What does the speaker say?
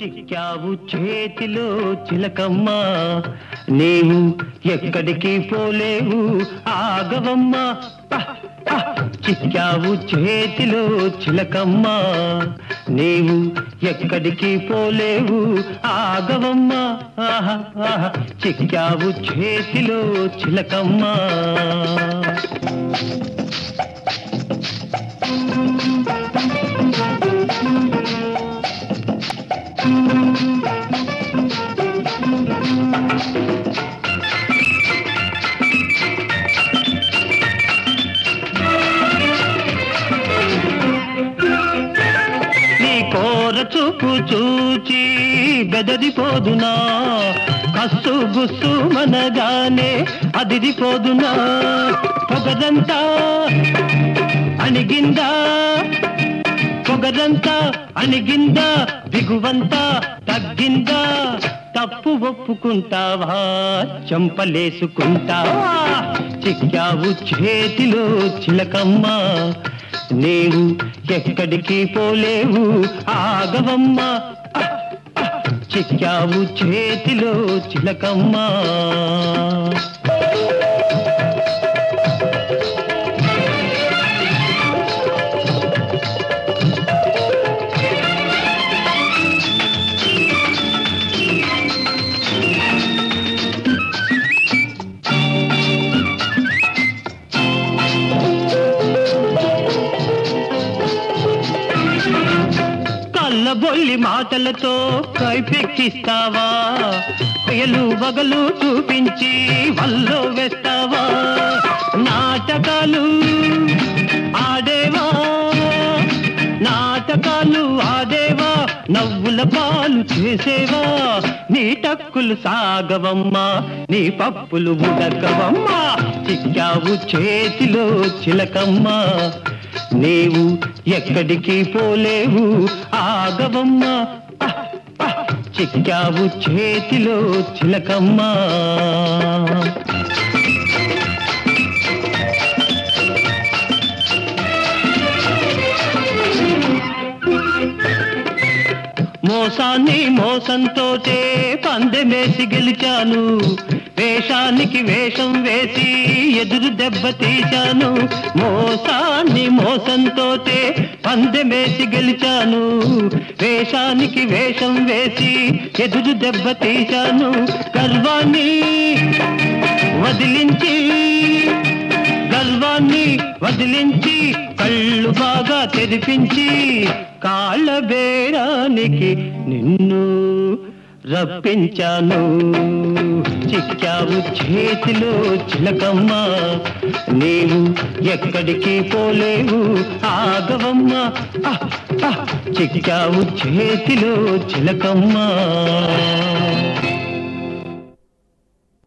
చిక్కావు చేతిలో చిలకమ్మ, నీవు ఎక్కడికి పోలేవు ఆగవమ్మ. చిక్కావు చేతిలో చిలకమ్మ, నీవు ఎక్కడికి పోలేవు ఆగవమ్మ. చిక్కావు చేతిలో చిలకమ్మ. కోర చూపు చూచి బెదరిపోదునా, కస్సు గుస్సు మనగానే అదిరిపోదునా. పొగదంతా అణిగిందా, పొగదంతా అణిగిందా, దిగువంతా తగ్గిందా. తప్పు ఒప్పుకుంటావా, చంపలేసుకుంటావా. చిక్కావు చేతిలో చిలకమ్మ, నీవు ఎక్కడికి పోలేవు ఆగవమ్మ. చిక్కావు చేతిలో చిలకమ్మ. బొల్లి మాటలతో కైపెక్కిస్తావా, పేలు వగలు చూపించి వల్లో వేస్తావా. నాటకాలు ఆడేవా, నాటకాలు ఆడేవా, నవ్వుల పాలు చేసేవా. నీ టక్కులు సాగవమ్మా, నీ పప్పులు ఉడకవమ్మా. చిక్కావు చేతిలో చిలకమ్మ, నీవు ఎక్కడికి పోలేవు ఆగవమ్మ. చిక్కావు చేతిలో చిలకమ్మ. మోసాన్ని మోసంతోటే పందెమేసి గెలిచాను, వేషానికి వేషం వేసి ఎదురు దెబ్బ తీశాను. మోసాన్ని మోసంతోటే పందెమేసి గెలిచాను, వేషానికి వేషం వేసి ఎదురు దెబ్బ తీశాను. గర్వాన్ని వదిలించి, గర్వాన్ని వదిలించి, కళ్ళు బాగా తెరిపించి, కాళ్ళ బేరానికి నిన్ను రప్పించాను. చిక్కావు చేతిలో చిలకమ్మ, నీవు ఎక్కడికి పోలేవు ఆగవమ్మ. చిక్కావు చేతిలో చిలకమ్మ.